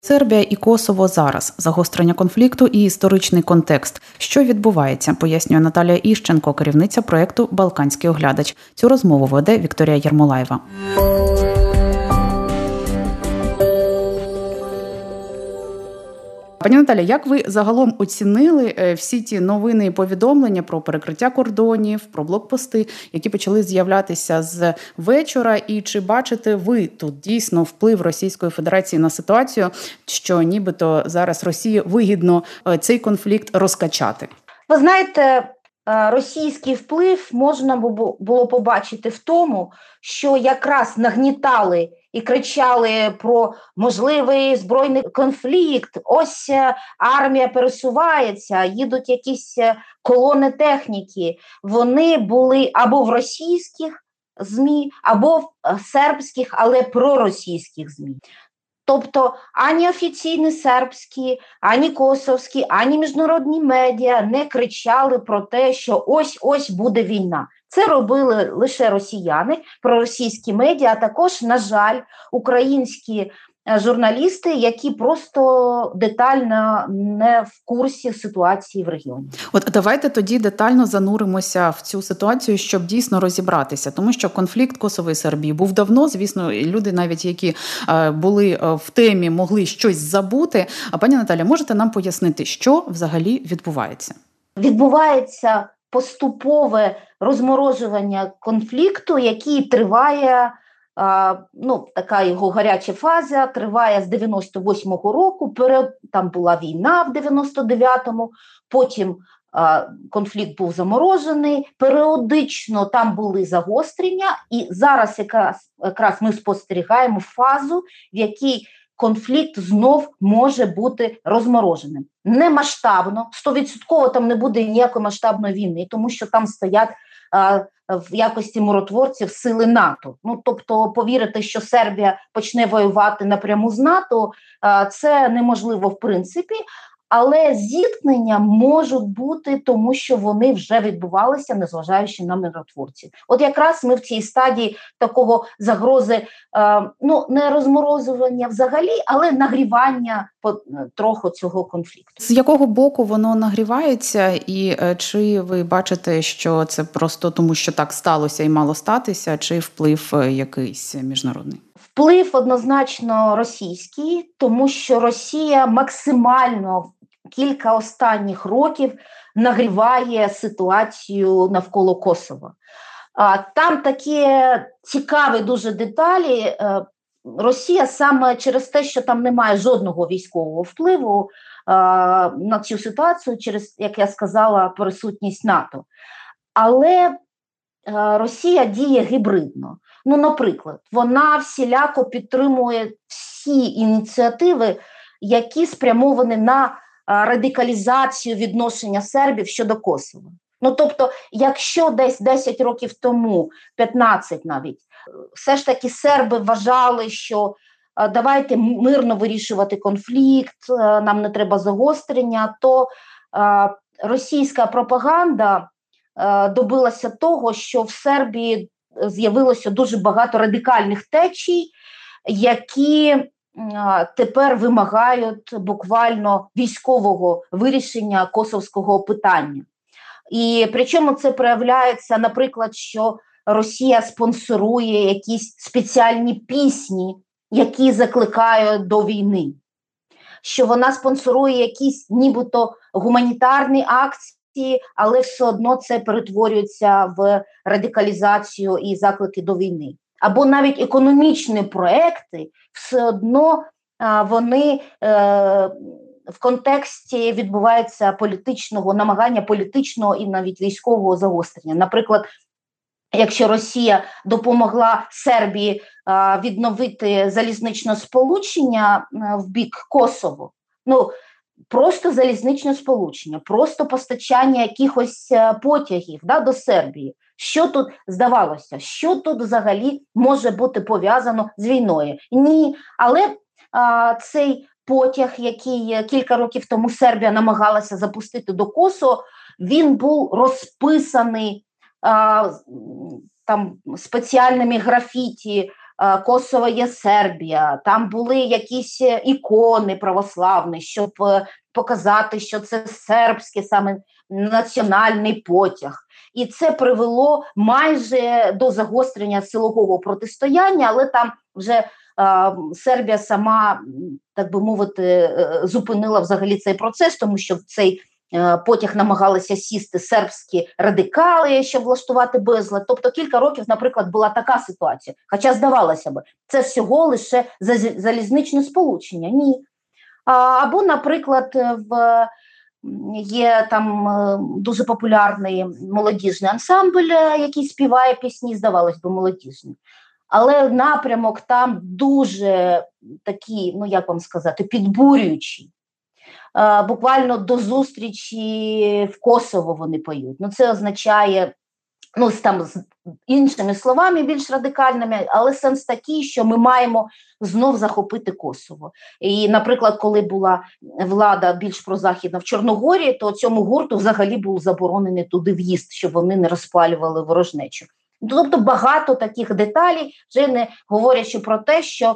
Сербія і Косово зараз. Загострення конфлікту і історичний контекст. Що відбувається, пояснює Наталія Іщенко, керівниця проєкту «Балканський оглядач». Цю розмову веде Вікторія Єрмолаєва. Пані Наталя, як ви загалом оцінили всі ті новини і повідомлення про перекриття кордонів, про блокпости, які почали з'являтися з вечора? І чи бачите ви тут дійсно вплив Російської Федерації на ситуацію, що нібито зараз Росії вигідно цей конфлікт розкачати? Ви знаєте, російський вплив можна було побачити в тому, що якраз нагнітали і кричали про можливий збройний конфлікт, ось армія пересувається, їдуть якісь колони техніки. Вони були або в російських ЗМІ, або в сербських, але проросійських ЗМІ. Тобто ані офіційні сербські, ані косовські, ані міжнародні медіа не кричали про те, що ось-ось буде війна. Це робили лише росіяни, проросійські медіа, а також, на жаль, українські журналісти, які просто детально не в курсі ситуації в регіоні. От давайте тоді детально зануримося в цю ситуацію, щоб дійсно розібратися. Тому що конфлікт Косово і Сербії був давно, звісно, люди навіть, які були в темі, могли щось забути. А пані Наталя, можете нам пояснити, що взагалі відбувається? Відбувається поступове розморожування конфлікту, який триває, така його гаряча фаза, триває з 98-го року, там була війна в 99-му, потім конфлікт був заморожений, періодично там були загострення, і зараз якраз ми спостерігаємо фазу, в якій конфлікт знов може бути розмороженим. Не масштабно, 100% там не буде ніякої масштабної війни, тому що там стоять в якості миротворців сили НАТО. Тобто повірити, що Сербія почне воювати напряму з НАТО, це неможливо в принципі, але зіткнення можуть бути, тому що вони вже відбувалися, незважаючи на миротворців. От якраз ми в цій стадії такого загрози, не розморозування взагалі, але нагрівання трохи цього конфлікту. З якого боку воно нагрівається, і чи ви бачите, що це просто тому, що так сталося і мало статися, чи вплив якийсь міжнародний? Вплив однозначно російський, тому що Росія максимально кілька останніх років нагріває ситуацію навколо Косова. Там такі цікаві дуже деталі. Росія саме через те, що там немає жодного військового впливу на цю ситуацію, через, як я сказала, присутність НАТО. Але Росія діє гібридно. Наприклад, вона всіляко підтримує всі ініціативи, які спрямовані на радикалізацію відношення сербів щодо Косова. Тобто, якщо десь 10 років тому, 15 навіть, все ж таки серби вважали, що давайте мирно вирішувати конфлікт, нам не треба загострення, то російська пропаганда добилася того, що в Сербії з'явилося дуже багато радикальних течій, які тепер вимагають буквально військового вирішення косовського питання. І причому це проявляється, наприклад, що Росія спонсорує якісь спеціальні пісні, які закликають до війни, що вона спонсорує якісь нібито гуманітарні акції, але все одно це перетворюється в радикалізацію і заклики до війни. Або навіть економічні проекти, все одно вони в контексті відбувається намагання політичного і навіть військового загострення. Наприклад, якщо Росія допомогла Сербії відновити залізничне сполучення в бік Косово, просто залізничне сполучення, просто постачання якихось потягів до Сербії. Що тут здавалося? Що тут взагалі може бути пов'язано з війною? Ні, але цей потяг, який кілька років тому Сербія намагалася запустити до Косово, він був розписаний там спеціальними графіті Косово є Сербія, там були якісь ікони православні, щоб показати, що це сербський саме національний потяг. І це привело майже до загострення силового протистояння, але там вже Сербія сама, так би мовити, зупинила взагалі цей процес, тому що в цей потяг намагалися сісти сербські радикали, щоб влаштувати безлад. Тобто кілька років, наприклад, була така ситуація. Хоча, здавалося б, це всього лише залізничне сполучення. Ні. Або, наприклад, є там дуже популярний молодіжний ансамбль, який співає пісні, здавалось би, молодіжні. Але напрямок там дуже такий, ну як вам сказати, підбурюючий. Буквально до зустрічі в Косово вони поють. Ну це означає, ну там з іншими словами, більш радикальними, але сенс такий, що ми маємо знов захопити Косово. І, наприклад, коли була влада більш прозахідна в Чорногорії, то цьому гурту взагалі був заборонений туди в'їзд, щоб вони не розпалювали ворожнечу. Тобто багато таких деталей, вже не говорячи про те, що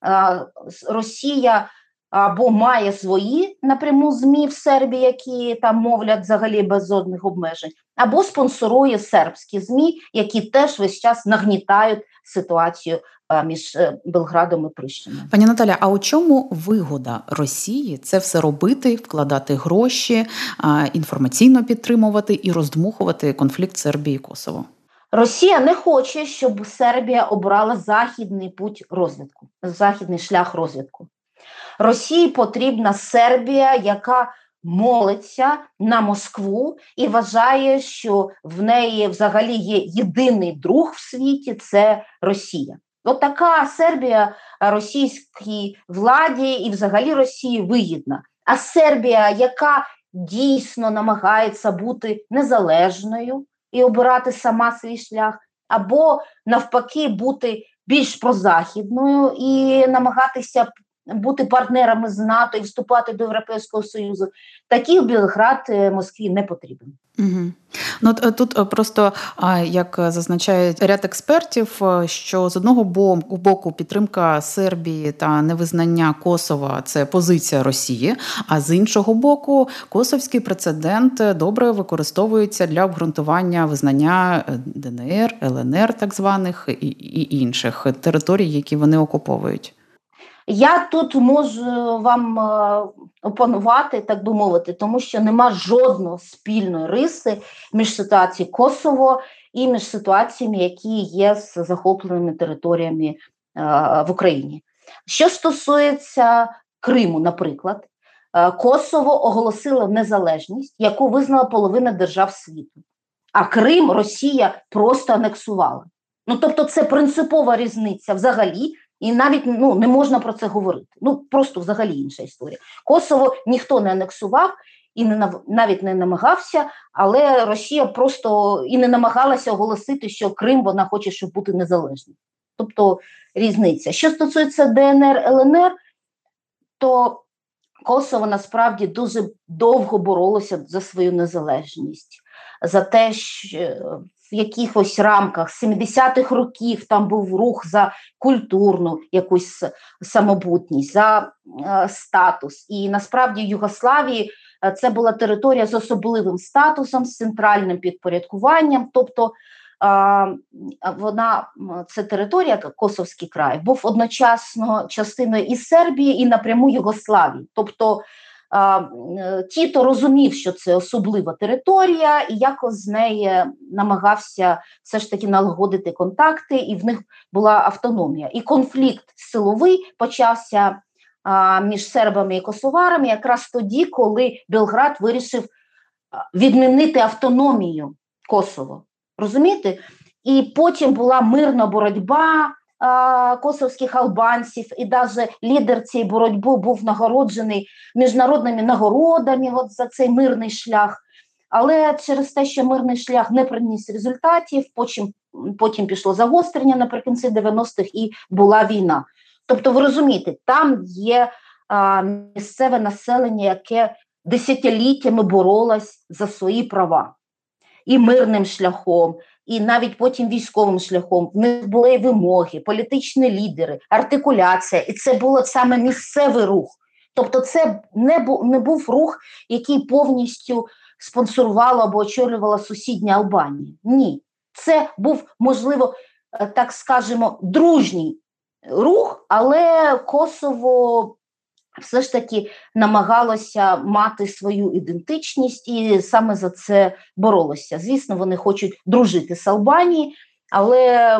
Росія або має свої напряму ЗМІ в Сербії, які там мовлять взагалі без жодних обмежень, або спонсорує сербські ЗМІ, які теж весь час нагнітають ситуацію між Белградом і Прищиною. Пані Наталя, а у чому вигода Росії це все робити, вкладати гроші, інформаційно підтримувати і роздмухувати конфлікт Сербії і Косово? Росія не хоче, щоб Сербія обрала західний путь розвитку, західний шлях розвитку. Росії потрібна Сербія, яка молиться на Москву і вважає, що в неї взагалі є єдиний друг в світі – це Росія. От така Сербія російській владі і взагалі Росії вигідна. А Сербія, яка дійсно намагається бути незалежною і обирати сама свій шлях, або навпаки бути більш прозахідною і намагатися бути партнерами з НАТО і вступати до Європейського Союзу, такий Белград Москві не потрібен. Угу. Ну, тут просто, як зазначають ряд експертів, що з одного боку підтримка Сербії та невизнання Косова – це позиція Росії, а з іншого боку косовський прецедент добре використовується для обґрунтування визнання ДНР, ЛНР так званих і інших територій, які вони окуповують. Я тут можу вам опанувати, так би мовити, тому що нема жодної спільної риси між ситуацією Косово і між ситуаціями, які є з захопленими територіями в Україні. Що стосується Криму, наприклад, Косово оголосило незалежність, яку визнала половина держав світу. А Крим Росія просто анексувала. Ну, тобто це принципова різниця взагалі, і навіть не можна про це говорити. Просто взагалі інша історія. Косово ніхто не анексував і навіть не намагався, але Росія просто і не намагалася оголосити, що Крим вона хоче, щоб бути незалежним. Тобто різниця. Що стосується ДНР, ЛНР, то Косово насправді дуже довго боролося за свою незалежність, за те, що в якихось рамках 70-х років там був рух за культурну якусь самобутність, за статус. І насправді в Югославії це була територія з особливим статусом, з центральним підпорядкуванням, тобто це територія, Косовський край, був одночасно частиною і Сербії, і напряму Югославії. Тобто Тіто розумів, що це особлива територія, і якось з неї намагався все ж таки налагодити контакти, і в них була автономія. І конфлікт силовий почався між сербами і косоварами якраз тоді, коли Белград вирішив відмінити автономію Косово. Розумієте? І потім була мирна боротьба косовських албанців, і навіть лідер цієї боротьби був нагороджений міжнародними нагородами за цей мирний шлях. Але через те, що мирний шлях не приніс результатів, потім пішло загострення наприкінці 90-х і була війна. Тобто, ви розумієте, там є місцеве населення, яке десятиліттями боролось за свої права. і мирним шляхом, і навіть потім військовим шляхом. В них були вимоги, політичні лідери, артикуляція, і це був саме місцевий рух. Тобто це не був рух, який повністю спонсорувала або очолювала сусідня Албанія. Ні, це був, можливо, так скажемо, дружній рух, але Косово все ж таки намагалося мати свою ідентичність і саме за це боролося. Звісно, вони хочуть дружити з Албанією, але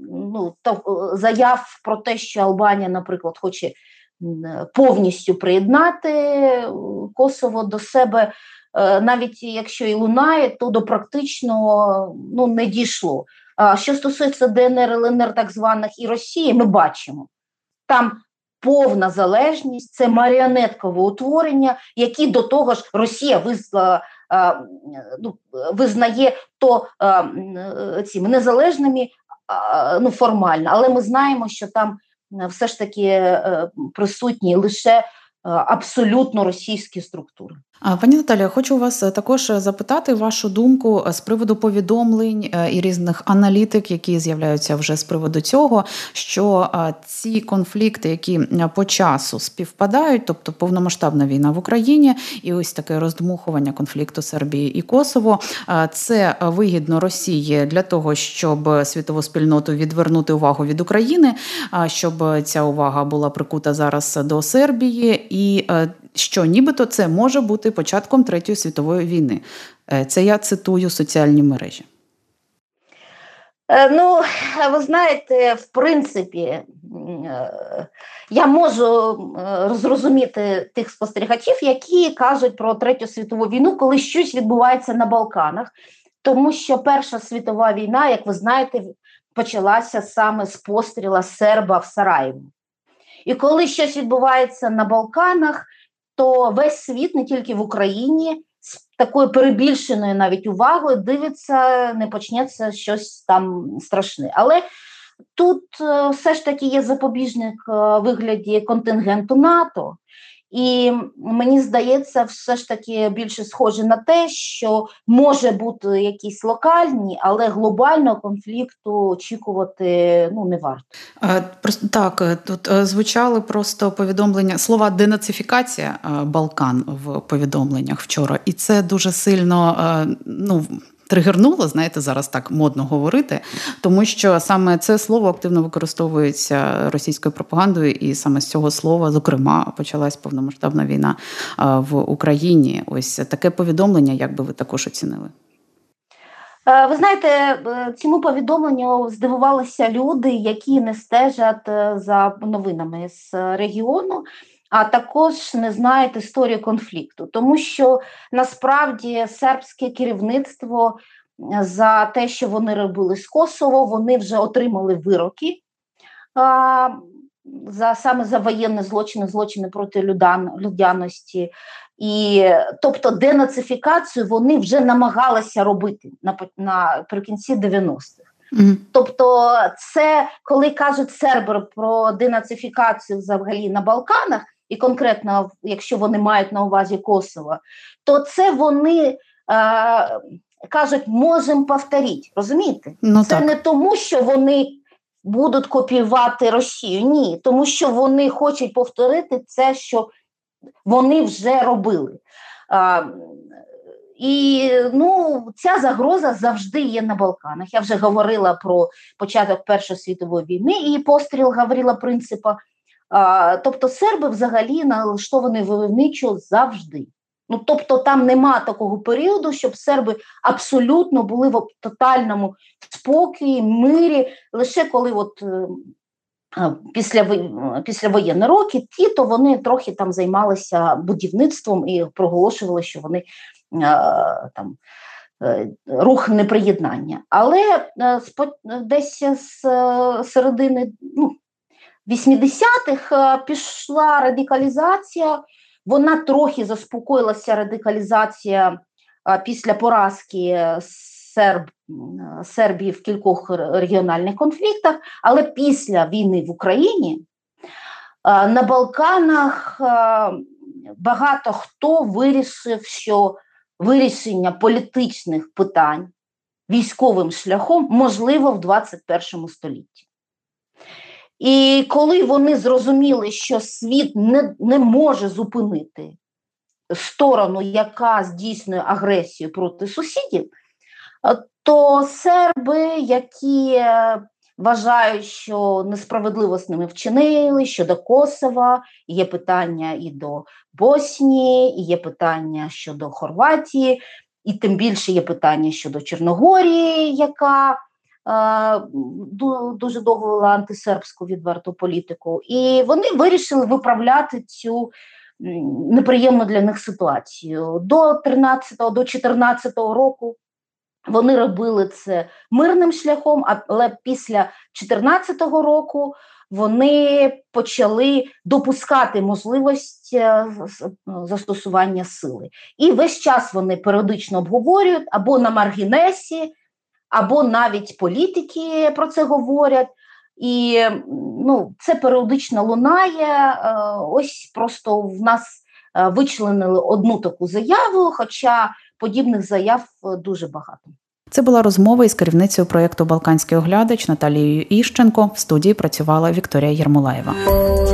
заяв про те, що Албанія, наприклад, хоче повністю приєднати Косово до себе, навіть якщо і лунає, то до практичного не дійшло. А що стосується ДНР, ЛНР так званих і Росії, ми бачимо, там повна залежність, це маріонеткове утворення, які до того ж Росія визнає то цими незалежними формально, але ми знаємо, що там все ж таки присутні лише абсолютно російські структури. Пані Наталія, хочу вас також запитати вашу думку з приводу повідомлень і різних аналітик, які з'являються вже з приводу цього, що ці конфлікти, які по часу співпадають, тобто повномасштабна війна в Україні і ось таке роздмухування конфлікту Сербії і Косово, це вигідно Росії для того, щоб світову спільноту відвернути увагу від України, щоб ця увага була прикута зараз до Сербії, і що нібито це може бути початком Третьої світової війни. Це я цитую соціальні мережі. Ви знаєте, в принципі, я можу зрозуміти тих спостерігачів, які кажуть про Третю світову війну, коли щось відбувається на Балканах, тому що Перша світова війна, як ви знаєте, почалася саме з постріла серба в Сараєво. І коли щось відбувається на Балканах, то весь світ, не тільки в Україні, з такою перебільшеною навіть увагою дивиться, не почнеться щось там страшне. Але тут все ж таки є запобіжник в вигляді контингенту НАТО. І мені здається, все ж таки більше схоже на те, що може бути якісь локальні, але глобального конфлікту очікувати не варто. Так, тут звучали просто повідомлення, слова денацифікація Балкан в повідомленнях вчора. І це дуже сильно, тригернуло, знаєте, зараз так модно говорити, тому що саме це слово активно використовується російською пропагандою, і саме з цього слова, зокрема, почалась повномасштабна війна в Україні. Ось таке повідомлення, як би ви також оцінили? Ви знаєте, цьому повідомленню здивувалися люди, які не стежать за новинами з регіону, а також не знають історію конфлікту. Тому що, насправді, сербське керівництво за те, що вони робили з Косово, вони вже отримали вироки саме за воєнні злочини проти людяності. І, тобто, денацифікацію вони вже намагалися робити наприкінці 90-х. Тобто, це, коли кажуть серби про денацифікацію взагалі на Балканах, і конкретно, якщо вони мають на увазі Косово, то це вони кажуть, можемо повторити, розумієте? Це не тому, що вони будуть копіювати Росію, ні, тому що вони хочуть повторити це, що вони вже робили. І ця загроза завжди є на Балканах. Я вже говорила про початок Першої світової війни і постріл Гаврила Принципа. Тобто серби взагалі налаштовані войовничо завжди. Тобто там нема такого періоду, щоб серби абсолютно були в тотальному спокої, мирі. Лише коли післявоєнні роки, то вони трохи там займалися будівництвом і проголошували, що вони там рух неприєднання. Але десь з середини 80-х пішла радикалізація, вона трохи заспокоїлася, радикалізація після поразки Сербії в кількох регіональних конфліктах, але після війни в Україні на Балканах багато хто вирішив, що вирішення політичних питань військовим шляхом можливо в 21 столітті. І коли вони зрозуміли, що світ не може зупинити сторону, яка здійснює агресію проти сусідів, то серби, які вважають, що несправедливо з ними вчинили щодо Косова, є питання і до Боснії, і є питання щодо Хорватії, і тим більше є питання щодо Чорногорії, яка дуже довго вела антисербську відверту політику. І вони вирішили виправляти цю неприємну для них ситуацію. До 14 року вони робили це мирним шляхом, але після 2014 року вони почали допускати можливість застосування сили. І весь час вони періодично обговорюють або на маргінесі, або навіть політики про це говорять. І це періодично лунає. Ось просто в нас вичленили одну таку заяву, хоча подібних заяв дуже багато. Це була розмова із керівницею проєкту «Балканський оглядач» Наталією Іщенко. В студії працювала Вікторія Єрмолаєва.